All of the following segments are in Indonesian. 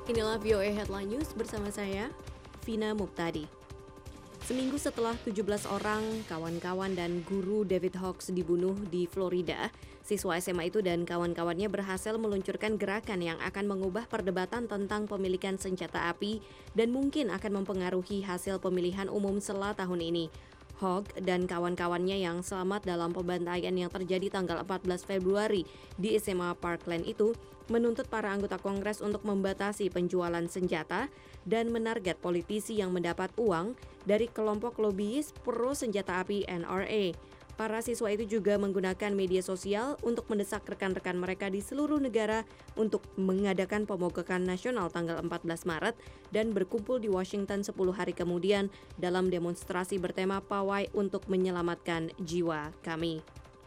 Inilah VOA Headline News bersama saya, Vina Muptadi. Seminggu setelah 17 orang kawan-kawan dan guru David Hawkes dibunuh di Florida, siswa SMA itu dan kawan-kawannya berhasil meluncurkan gerakan yang akan mengubah perdebatan tentang pemilikan senjata api dan mungkin akan mempengaruhi hasil pemilihan umum setelah tahun ini. Hawk dan kawan-kawannya yang selamat dalam pembantaian yang terjadi tanggal 14 Februari di SMA Parkland itu menuntut para anggota Kongres untuk membatasi penjualan senjata dan menarget politisi yang mendapat uang dari kelompok lobiis pro senjata api NRA. Para siswa itu juga menggunakan media sosial untuk mendesak rekan-rekan mereka di seluruh negara untuk mengadakan pemogokan nasional tanggal 14 Maret dan berkumpul di Washington 10 hari kemudian dalam demonstrasi bertema Pawai untuk menyelamatkan jiwa kami.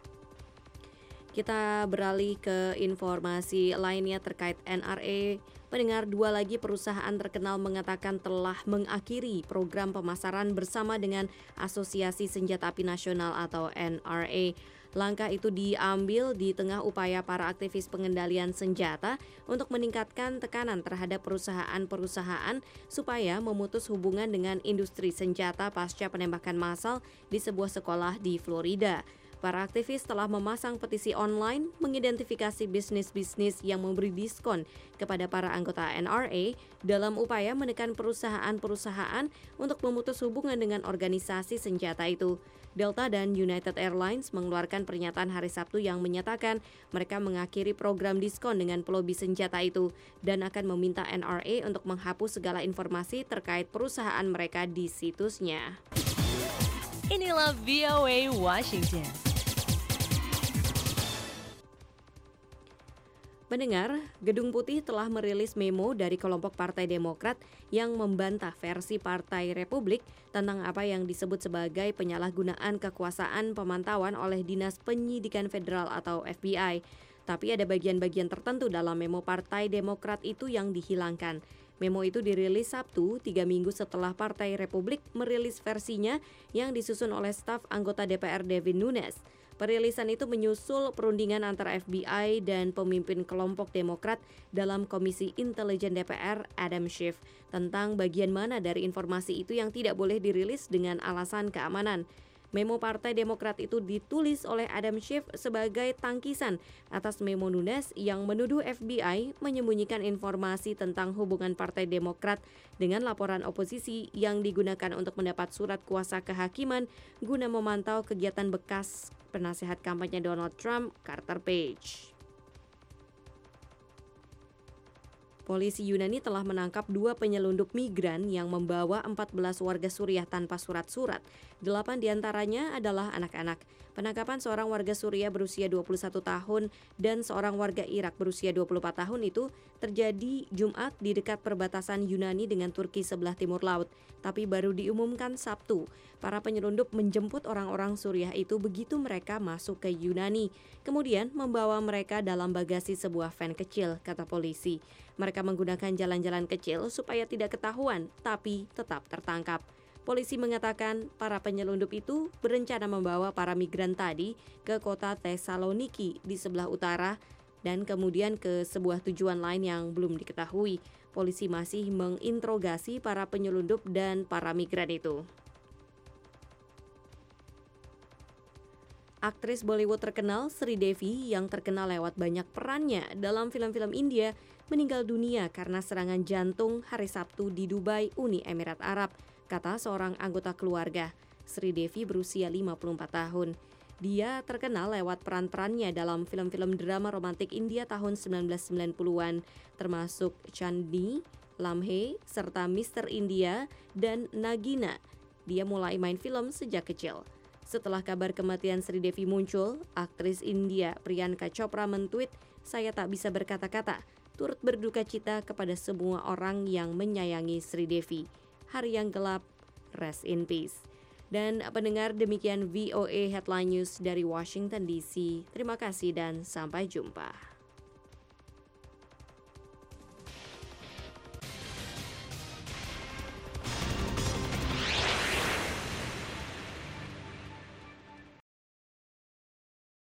Kita beralih ke informasi lainnya terkait NRA. Pendengar, 2 lagi perusahaan terkenal mengatakan telah mengakhiri program pemasaran bersama dengan Asosiasi Senjata Api Nasional atau NRA. Langkah itu diambil di tengah upaya para aktivis pengendalian senjata untuk meningkatkan tekanan terhadap perusahaan-perusahaan supaya memutus hubungan dengan industri senjata pasca penembakan massal di sebuah sekolah di Florida. Para aktivis telah memasang petisi online mengidentifikasi bisnis-bisnis yang memberi diskon kepada para anggota NRA dalam upaya menekan perusahaan-perusahaan untuk memutus hubungan dengan organisasi senjata itu. Delta dan United Airlines mengeluarkan pernyataan hari Sabtu yang menyatakan mereka mengakhiri program diskon dengan pelobi senjata itu dan akan meminta NRA untuk menghapus segala informasi terkait perusahaan mereka di situsnya. Inilah VOA Washington. Pendengar, Gedung Putih telah merilis memo dari kelompok Partai Demokrat yang membantah versi Partai Republik tentang apa yang disebut sebagai penyalahgunaan kekuasaan pemantauan oleh Dinas Penyidikan Federal atau FBI. Tapi ada bagian-bagian tertentu dalam memo Partai Demokrat itu yang dihilangkan. Memo itu dirilis Sabtu, 3 minggu setelah Partai Republik merilis versinya yang disusun oleh staf anggota DPR Devin Nunes. Perilisan itu menyusul perundingan antara FBI dan pemimpin kelompok Demokrat dalam Komisi Intelijen DPR Adam Schiff tentang bagian mana dari informasi itu yang tidak boleh dirilis dengan alasan keamanan. Memo Partai Demokrat itu ditulis oleh Adam Schiff sebagai tangkisan atas memo Nunes yang menuduh FBI menyembunyikan informasi tentang hubungan Partai Demokrat dengan laporan oposisi yang digunakan untuk mendapat surat kuasa kehakiman guna memantau kegiatan bekas penasehat kampanye Donald Trump, Carter Page. Polisi Yunani telah menangkap 2 penyelundup migran yang membawa 14 warga Suriah tanpa surat-surat. 8 diantaranya adalah anak-anak. Penangkapan seorang warga Suriah berusia 21 tahun dan seorang warga Irak berusia 24 tahun itu terjadi Jumat di dekat perbatasan Yunani dengan Turki sebelah timur laut, tapi baru diumumkan Sabtu. Para penyelundup menjemput orang-orang Suriah itu begitu mereka masuk ke Yunani, kemudian membawa mereka dalam bagasi sebuah van kecil, kata polisi. Mereka menggunakan jalan-jalan kecil supaya tidak ketahuan, tapi tetap tertangkap. Polisi mengatakan para penyelundup itu berencana membawa para migran tadi ke kota Thessaloniki di sebelah utara dan kemudian ke sebuah tujuan lain yang belum diketahui. Polisi masih menginterogasi para penyelundup dan para migran itu. Aktris Bollywood terkenal Sri Devi yang terkenal lewat banyak perannya dalam film-film India meninggal dunia karena serangan jantung hari Sabtu di Dubai, Uni Emirat Arab, kata seorang anggota keluarga. Sri Devi berusia 54 tahun. Dia terkenal lewat peran-perannya dalam film-film drama romantik India tahun 1990-an, termasuk Chandi, Lamhe, serta Mr. India dan Nagina. Dia mulai main film sejak kecil. Setelah kabar kematian Sri Devi muncul, aktris India Priyanka Chopra men-tweet, "Saya tak bisa berkata-kata, turut berduka cita kepada semua orang yang menyayangi Sri Devi. Hari yang gelap, rest in peace." Dan pendengar, demikian VOA Headline News dari Washington DC. Terima kasih dan sampai jumpa.